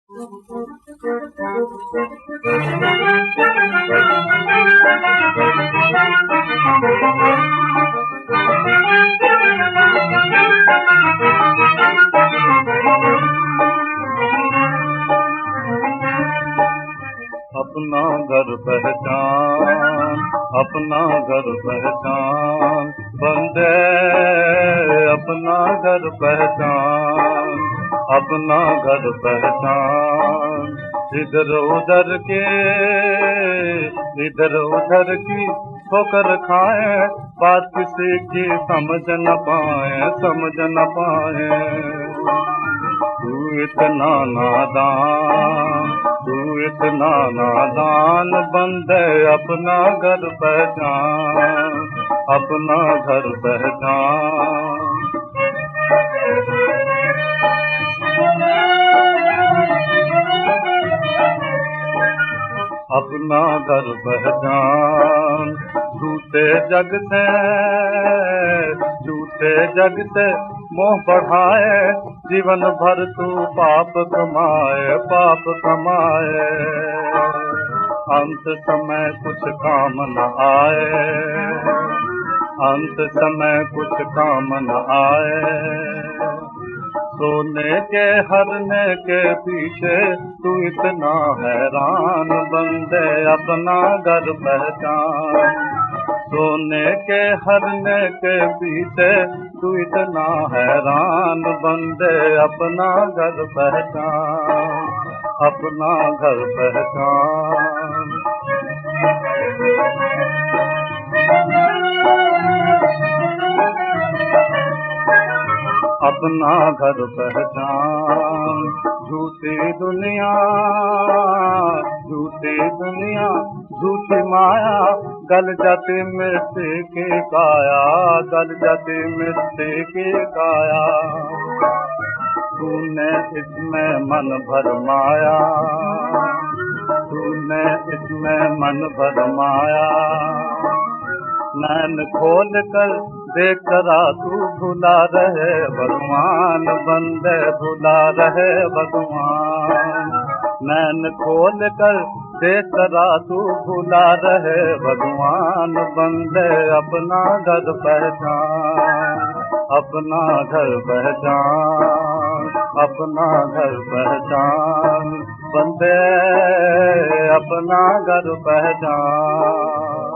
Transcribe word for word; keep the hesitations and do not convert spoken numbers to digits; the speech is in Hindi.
अपना घर पहचान, अपना घर पहचान, बंदे अपना घर पहचान, अपना घर पहचान। इधर उधर के इधर उधर की ठोकर खाए, बात किसी की समझ न पाए, समझ न पाए। तू इतना नादान, तू इतना नादान, बंदे अपना घर पहचान, अपना घर पहचान। अपना घर पहचान। झूठे जग से झूठे जग से मोह बढ़ाए, जीवन भर तू पाप कमाए, पाप कमाए। अंत समय कुछ काम न आए, अंत समय कुछ काम न आए। सोने के हरने के पीछे तू इतना हैरान, बंदे अपना घर पहचान। सोने के हरने के पीछे तू इतना हैरान, बंदे अपना घर पहचान, अपना घर पहचान। अपना घर पहचान। झूठी दुनिया, झूठी दुनिया, झूठी माया, गल जाती मिट्टी की काया, गल जाती मिट्टी की काया। तूने इसमें मन भरमाया, तूने इसमें मन भरमाया। नैन खोल कर देख करा तू भुला रहे भगवान, बंदे भुला रहे भगवान। नैन खोल कर देख करा तू भुला रहे भगवान, बंदे अपना घर पहचान, अपना घर पहचान, अपना घर पहचान। बंदे अपना घर पहचान।